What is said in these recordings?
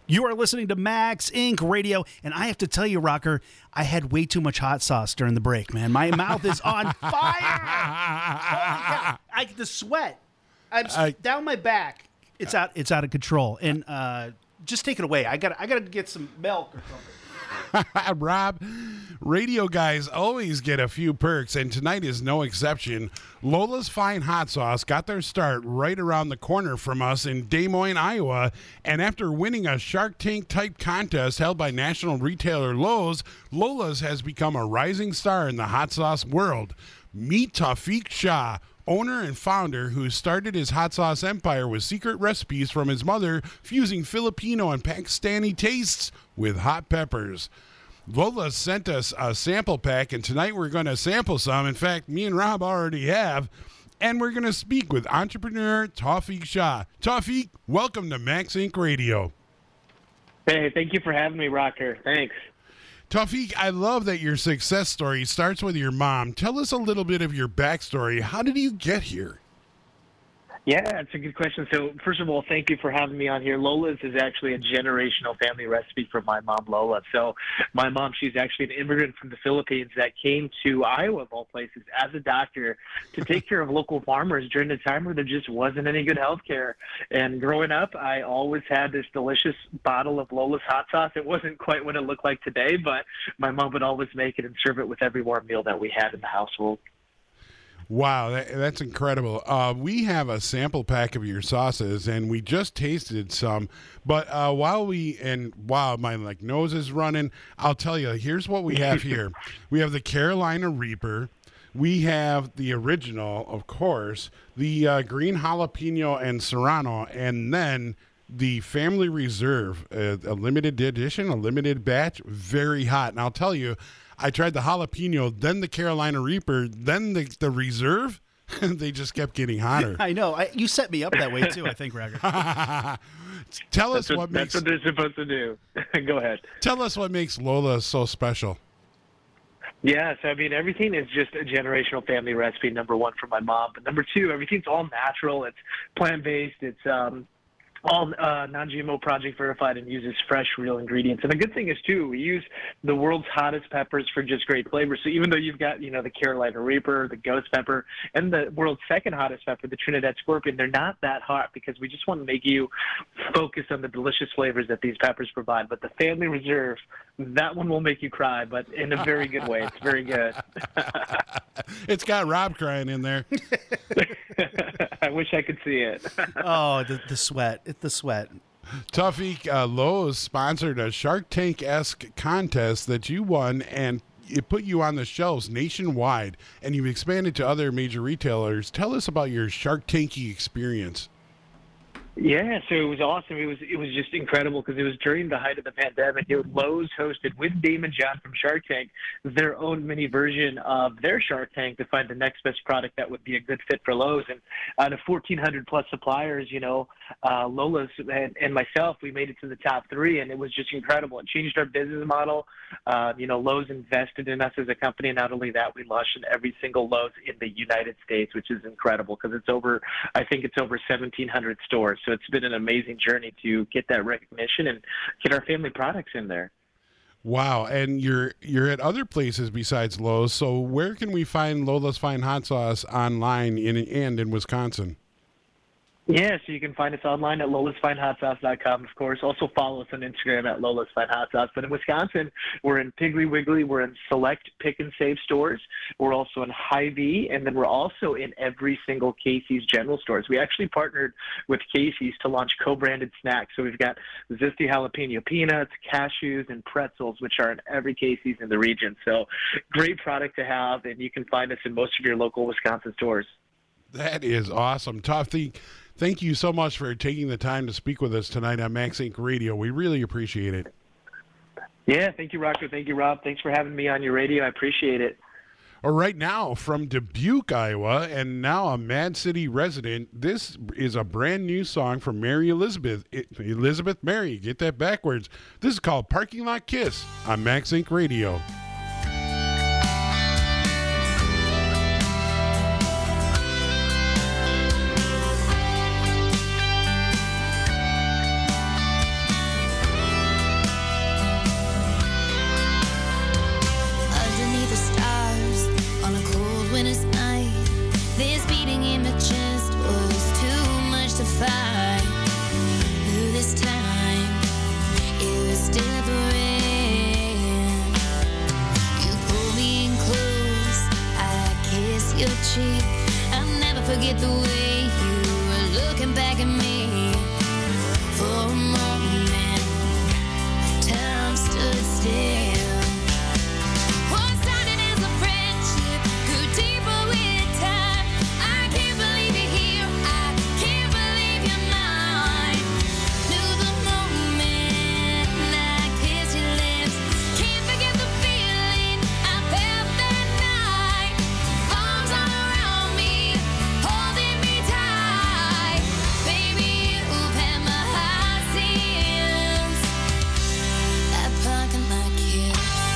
You are listening to Max Inc. Radio, and I have to tell you, Rocker, I had way too much hot sauce during the break, man. My mouth is on fire. Holy cow. The sweat. I'm down my back. It's out of control. And just take it away. I got to get some milk or something. Rob, radio guys always get a few perks, and tonight is no exception. Lola's Fine Hot Sauce got their start right around the corner from us in Des Moines, Iowa, and after winning a Shark Tank-type contest held by national retailer Lowe's, Lola's has become a rising star in the hot sauce world. Meet Tawfiq Shah, owner and founder, who started his hot sauce empire with secret recipes from his mother, fusing Filipino and Pakistani tastes with hot peppers. Lola sent us a sample pack, and tonight we're going to sample some. In fact, me and Rob already have, and we're going to speak with entrepreneur Tawfiq Shah. Tawfiq, welcome to Max Inc. Radio. Hey, thank you for having me, Rocker. Thanks. Tawfiq, I love that your success story starts with your mom. Tell us a little bit of your backstory. How did you get here? Yeah, it's a good question. So, first of all, thank you for having me on here. Lola's is actually a generational family recipe from my mom, Lola. So, my mom, she's actually an immigrant from the Philippines that came to Iowa, of all places, as a doctor to take care of local farmers during a time where there just wasn't any good health care. And growing up, I always had this delicious bottle of Lola's hot sauce. It wasn't quite what it looked like today, but my mom would always make it and serve it with every warm meal that we had in the household. Wow, that's incredible. We have a sample pack of your sauces, and we just tasted some. But while my nose is running, I'll tell you, here's what we have here. We have the Carolina Reaper. We have the original, of course, the green jalapeno and serrano, and then the Family Reserve, a limited edition, a limited batch, very hot. And I'll tell you, I tried the jalapeno, then the Carolina Reaper, then the Reserve. They just kept getting hotter. I know. You set me up that way, too, I think, Roger. Tell us that's what they're supposed to do. Go ahead. Tell us what makes Lola so special. Yes, I mean, everything is just a generational family recipe, number one, for my mom. But number two, everything's all natural. It's plant-based. It's all non-GMO project verified and uses fresh, real ingredients. And the good thing is, too, we use the world's hottest peppers for just great flavor. So even though you've got, the Carolina Reaper, the ghost pepper, and the world's second hottest pepper, the Trinidad Scorpion, they're not that hot because we just want to make you focus on the delicious flavors that these peppers provide. But the Family Reserve, that one will make you cry, but in a very good way. It's very good. It's got Rob crying in there. I wish I could see it. Oh, the sweat. It's the sweat. Tawfiq, Lowe's sponsored a Shark Tank-esque contest that you won, and it put you on the shelves nationwide, and you've expanded to other major retailers. Tell us about your Shark Tanky experience. Yeah, so it was awesome. It was just incredible because it was during the height of the pandemic. Lowe's hosted, with Damon John from Shark Tank, their own mini version of their Shark Tank to find the next best product that would be a good fit for Lowe's. And out of 1,400 plus suppliers, Lola's and myself, we made it to the top three, and it was just incredible. It changed our business model. Lowe's invested in us as a company, and not only that, we launched in every single Lowe's in the United States, which is incredible because I think it's over 1,700 stores. So it's been an amazing journey to get that recognition and get our family products in there. Wow. And you're at other places besides Lowe's. So where can we find Lola's Fine Hot Sauce online and in Wisconsin? Yeah, so you can find us online at lolasfinehotsauce.com, of course. Also follow us on Instagram at Lola's Fine Hot Sauce. But in Wisconsin, we're in Piggly Wiggly. We're in select Pick and Save stores. We're also in Hy-Vee, and then we're also in every single Casey's General stores. We actually partnered with Casey's to launch co-branded snacks. So we've got Zesty Jalapeno Peanuts, cashews, and pretzels, which are in every Casey's in the region. So great product to have, and you can find us in most of your local Wisconsin stores. That is awesome. Tawfiq, thank you so much for taking the time to speak with us tonight on Max Inc. Radio. We really appreciate it. Yeah, thank you, Rocker. Thank you, Rob. Thanks for having me on your radio. I appreciate it. All right, now from Dubuque, Iowa, and now a Mad City resident, this is a brand new song from Mary Elizabeth. Elizabeth Mary, get that backwards. This is called Parking Lot Kiss on Max Inc. Radio. the way you were looking back at me. For a moment, time stood still. What started as a friendship grew deeper with time. I can't believe you're here. I can't believe you're mine. Knew the moment I kissed your lips. Can't forget the feeling I felt that night. Arms all around me, holding me tight. Baby, you've had my heart since that parking lot kiss.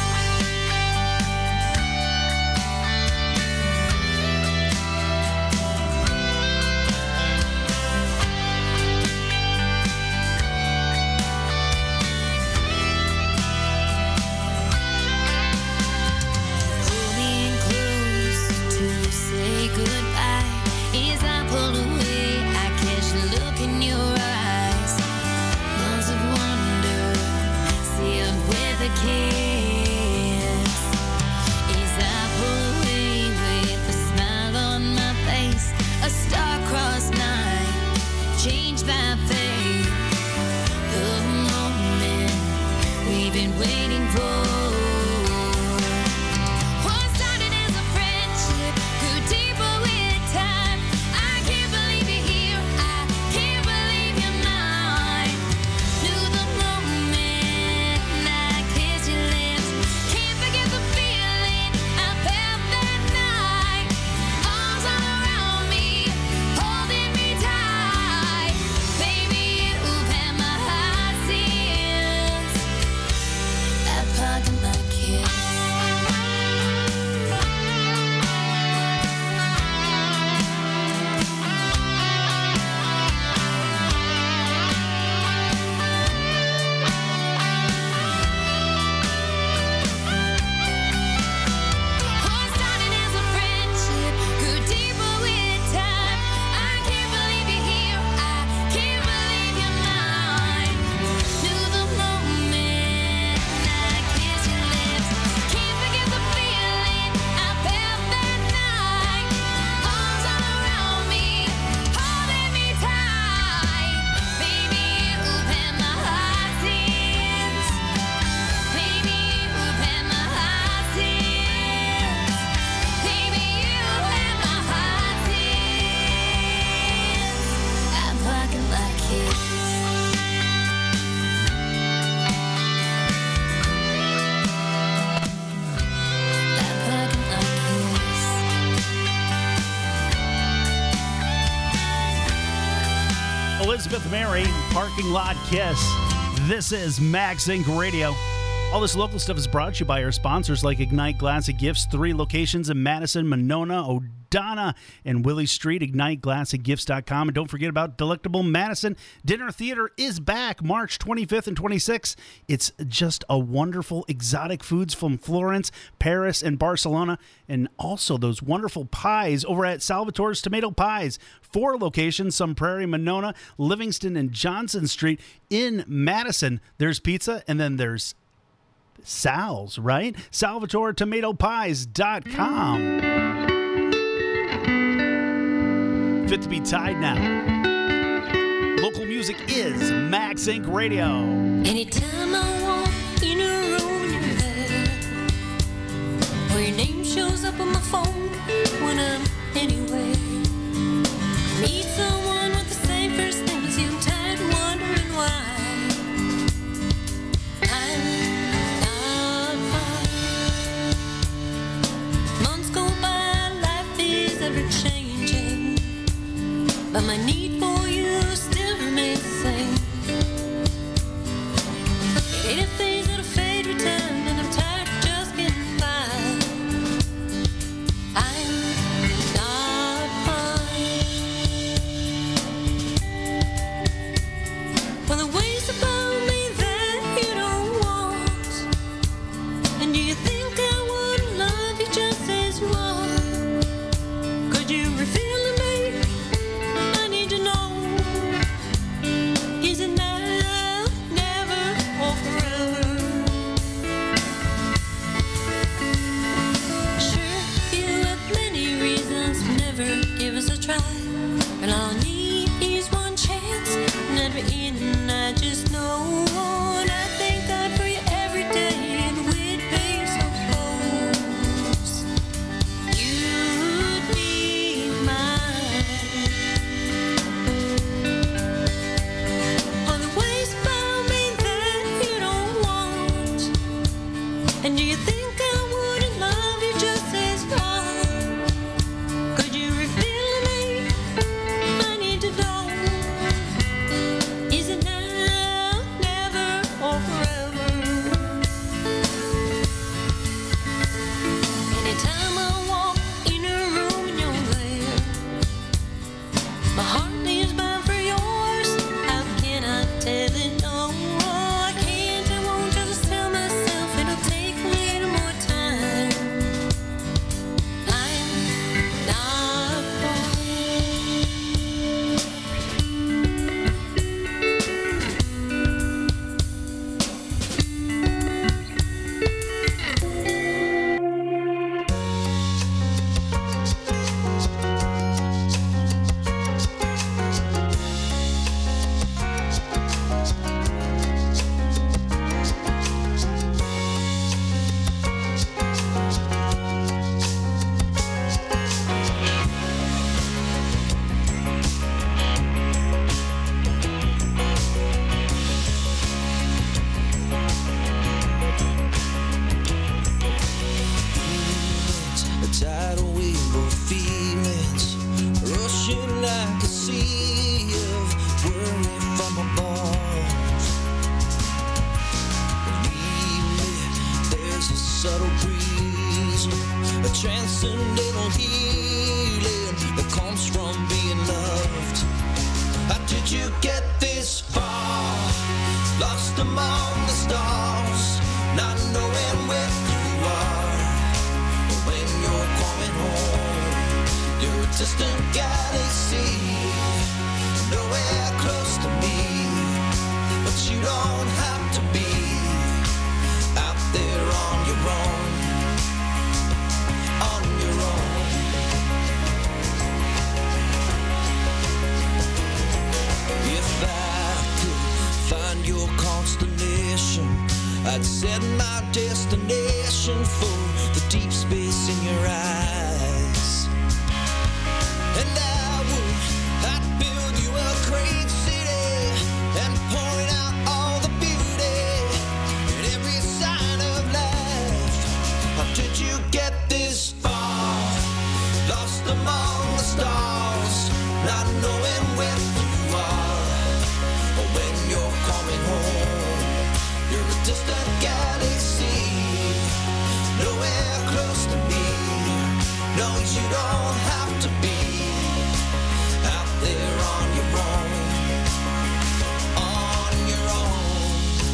Pull me in close to say goodbye. As I pull away, I catch the look in your eyes. Months of wonder, sealed with a kiss. As I pull away with a smile on my face, a star-crossed night changed my fate. The moment we've been waiting for. What started as a friendship grew deeper with time. I can't believe you're here. I can't believe you're mine. Knew the moment I kissed your lips. Can't forget the feeling I felt that night. Arms all around me, holding me tight. Baby, you've had my heart since that parking lot kiss. What started as a friendship grew deeper with time. I can't believe you're here. I can't believe you're mine. Knew the moment I kissed your lips. Can't forget the feeling I felt that night. Arms all around me, holding me tight. Baby, you've had my heart since. Baby, you've had my heart since. Baby, you've had my heart since that parking lot kiss. That parking lot kiss. Elizabeth Mary, Parking Lot Kiss. This is Max Inc. Radio. All this local stuff is brought to you by our sponsors like Ignite Glass and Gifts, 3 locations in Madison, Monona, O'Donnell, and Willie Street. IgniteGlassandGifts.com. And don't forget about Delectable Madison. Dinner Theater is back March 25th and 26th. It's just a wonderful exotic foods from Florence, Paris, and Barcelona. And also those wonderful pies over at Salvatore's Tomato Pies. 4 locations, Sun Prairie, Monona, Livingston, and Johnson Street in Madison. There's pizza, and then there's Sal's, right? SalvatoreTomatoPies.com. Fit to be tied now. Local music is Max Inc. Radio. Anytime I walk in a room, you're there. Or your name shows up on my phone when I'm anywhere. Meet someone with the same first name as you, tired wondering why. I'm not fine. Months go by, life is ever changing, but my need for you still remains the same. It ain't a phase that'll fade with time, and I'm tired of just getting by. I'm not fine. Well, the ways about me that you don't want, and do you think I would love you just as you are? Could you reveal to me? I need to know. Is it now, never, or forever? transcendental healing that comes from being loved. How did you get this far? Lost among the stars, not knowing where you are. When you're coming home, you're a distant galaxy, nowhere close to me. But you don't have to be out there on your own, on your own. If I could find your constellation, I'd set my destination for the deep space in your eyes. And I'd build you a great city and point out all the beauty and every sign of life. How did you get this far? Lost among the stars, not knowing where you are. But when you're coming home, you're a distant galaxy, nowhere close to me. No, you don't have to be out there on your own, on your own.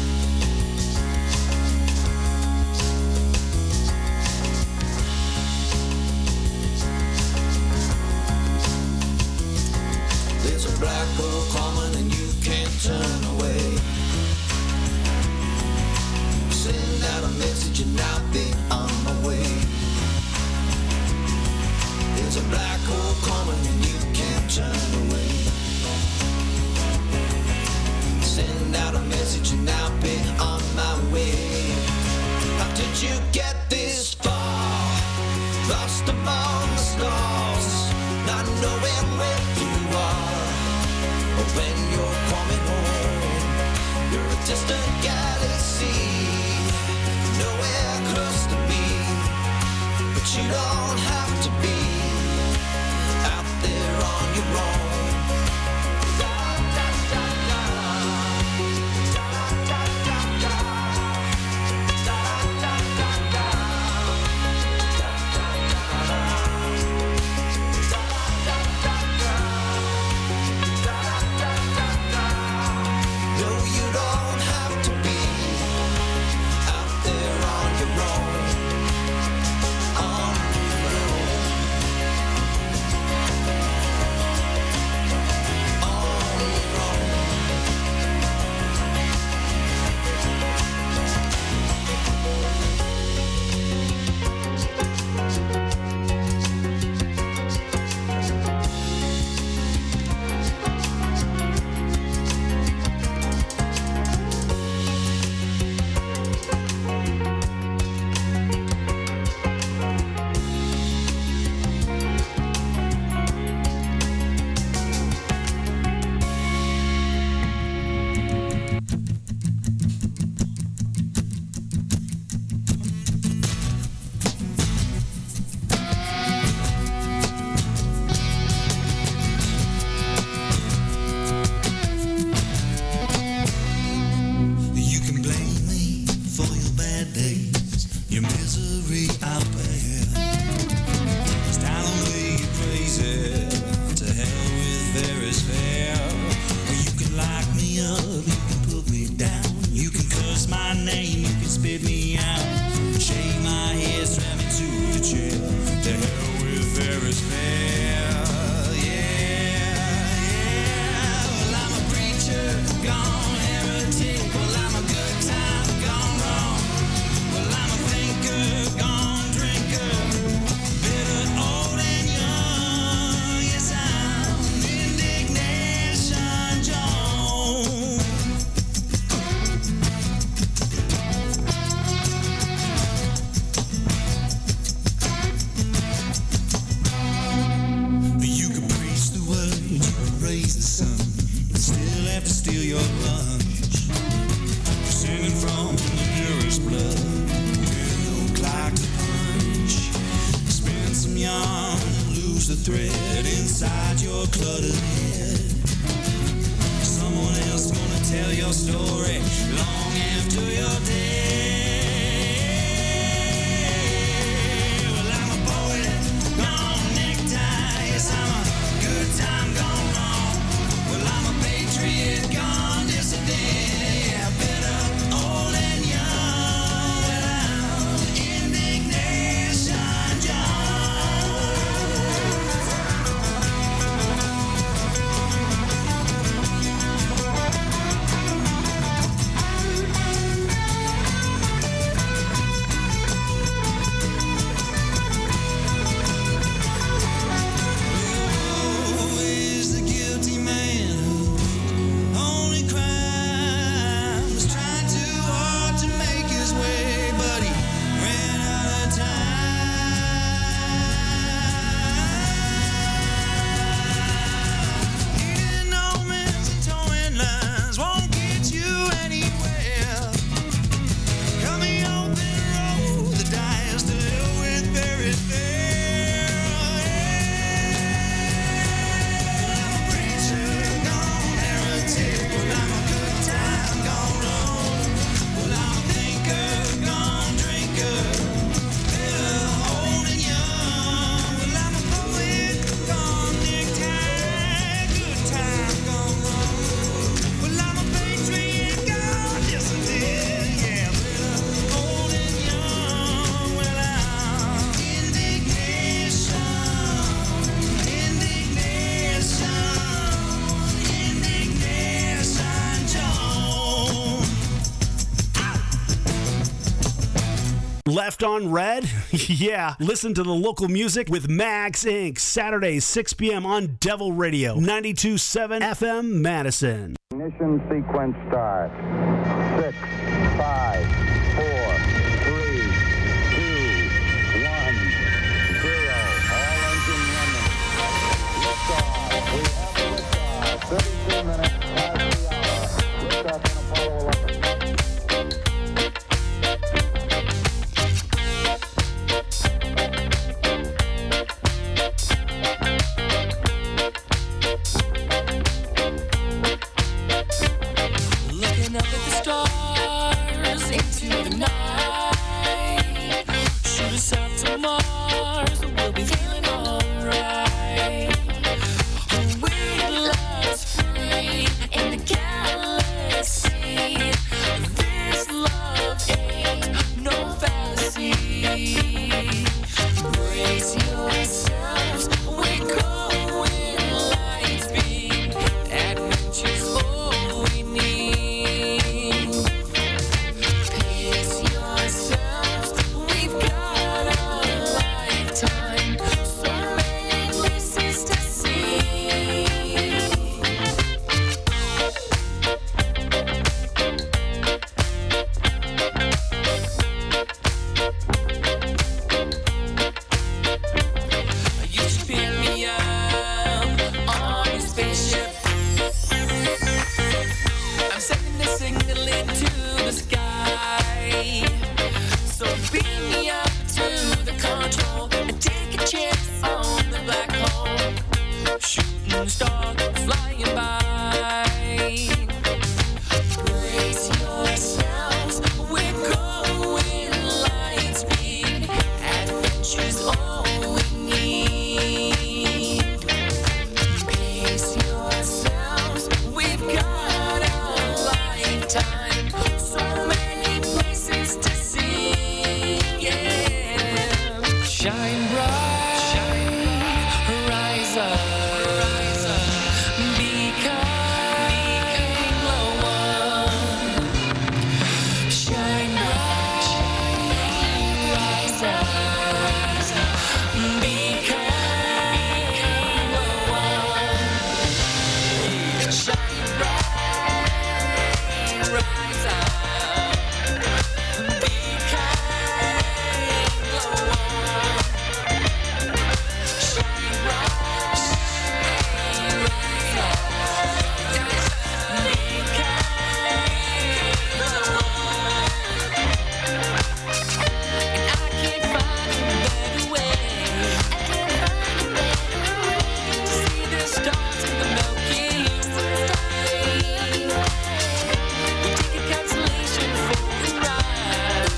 There's a black hole coming and you can't turn away. Send out a message and I'll be on my way. There's a black hole coming and you can't turn away. Send out a message and I'll be on my way. How did you get this far? Lost among the stars, not knowing where you are. But when you're coming home, you're a distant galaxy, nowhere close to me. But you don't have to be out there on your own. Da, da, da, da. Da, da, da, da. Da, da, da, da. Da, da, da, da. Da, da, da, da. Da, da, da, da. No, you don't have to be out there on your own, on your own, on your own. You can blame me for your bad days, your misery I'll bear. Style away your praises, to hell with Ferris fair. Or you can lock me up, you can put me down, you can curse my name, you can spit me out, shake my head, strap me to the chair. To hell with Ferris fair. Yeah, yeah. Well, I'm a preacher, gone heretic. Well, I'm a good time, gone wrong. Well, I'm a thinker, gone drinker. Bitter, old and young. Yes, I'm Indignation Jones. You can preach the word, you can raise the sun, but still have to steal your lunch. You're singing from the purest blood, with no clock to punch. Spin some yarn, lose the thread inside your cluttered head. Someone else gonna tell your story long after you're dead. Well, I'm a boy Left on red? Yeah. Listen to the local music with Max Inc. Saturdays, 6 p.m. on Devil Radio, 92.7 FM Madison. Ignition sequence start. 6, 5, 4, 3, 2, 1, 0. All engine running. Liftoff. We have a liftoff. 32 minutes past the hour. Liftoff on Apollo 11. Looking up at the stars into the night. Shoot us out to Mars, we'll be feeling alright. We'd love's free in the galaxy. This love ain't no fallacy. Brace yourselves, we're going light speed. Adventure's all we need. Pace yourselves, we've got a lifetime. So many places to see. You should pick me up on your spaceship. I'm sending a signal into the sky. So beam me up to the control and take a chance on the black hole. Shooting star flying by. Brace yourselves, we're going light speed. Adventure's all we need. Pace yourselves, we've got a lifetime. So many places to see. Yeah. Shine bright, rise up. Be kind, glow on. Shine bright, rise up. Be kind, glow on. Shine bright, rise up. Be kind, glow on. Shine bright, rise up. Be kind, glow on. And I can't find a better way. To see the stars in the Milky Way. We take a constellation for a ride.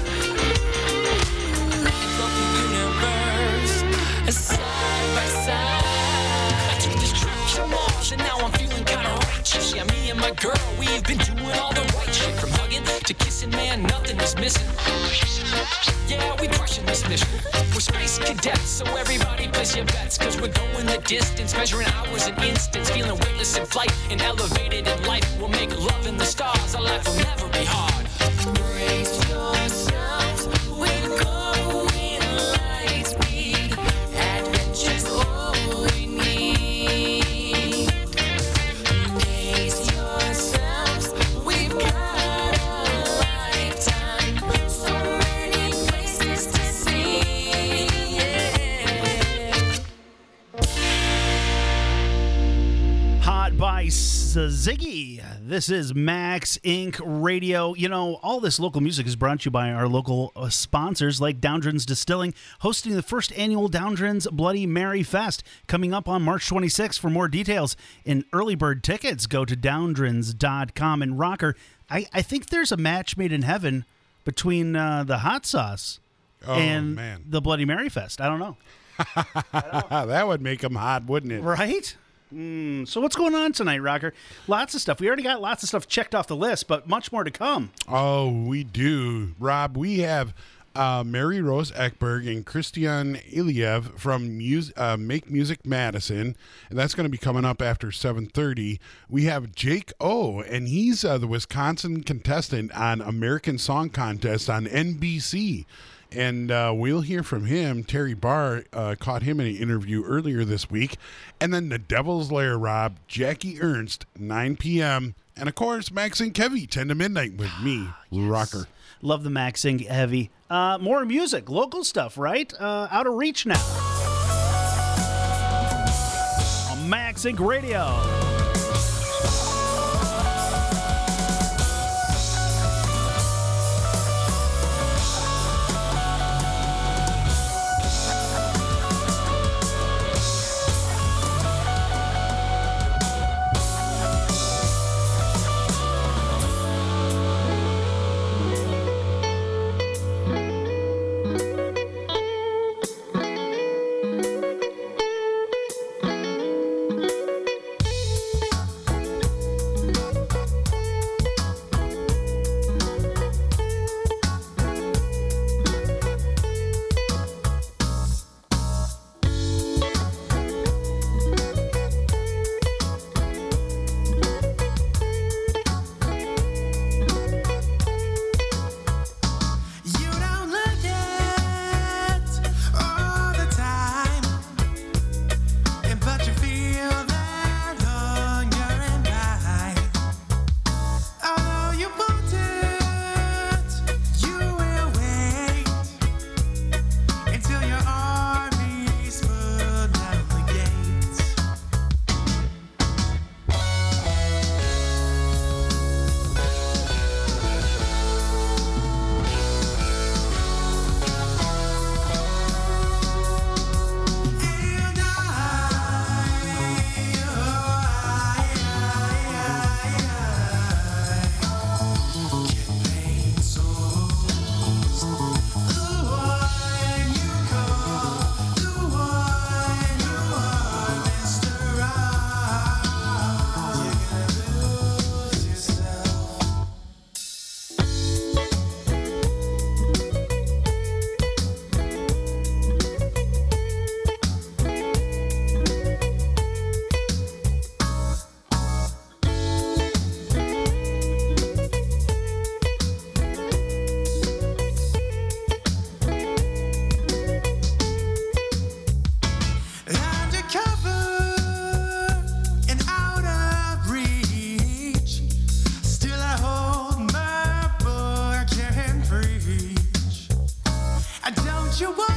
And float the universe side by side. I took this trip to Mars and now I'm feeling kinda righteous. Yeah, me and my girl, we've been doing all the right shit. From hugging to kissing, man, nothing is missing. Yeah, we crushing this mission. We're space cadets, so everybody place your bets. Cause we're going the distance, measuring hours and instants. Feeling weightless in flight and elevated in life. We'll make love in the stars, our life will never be hard. Brace yourselves, we're going light speed. Adventure's all we need. Pace yourselves, we've got a lifetime. So many places to see. Yeah. Hot by Ziggy. This is Max Inc. Radio. You know, all this local music is brought to you by our local sponsors like Downdren's Distilling, hosting the first annual Downdren's Bloody Mary Fest coming up on March 26th. For more details and early bird tickets, go to downdrens.com. And Rocker, I think there's a match made in heaven between the hot sauce and man. the Bloody Mary Fest. I don't know. That would make them hot, wouldn't it? Right? So what's going on tonight, Rocker? Lots of stuff. We already got lots of stuff checked off the list, but much more to come. Oh, we do. Rob, we have Mary Rose Ekberg and Christian Iliev from Make Music Madison, and that's going to be coming up after 7:30. We have Jake O, and he's the Wisconsin contestant on American Song Contest on NBC. And we'll hear from him. Terry Barr caught him in an interview earlier this week. And then the Devil's Lair, Rob, Jackie Ernst, 9 p.m. And, of course, Max and Kevy, 10 to midnight with me, Lou Rocker. Love the Max Inc. Heavy. More music, local stuff, right? Out of reach now. On Max Inc. Radio. You want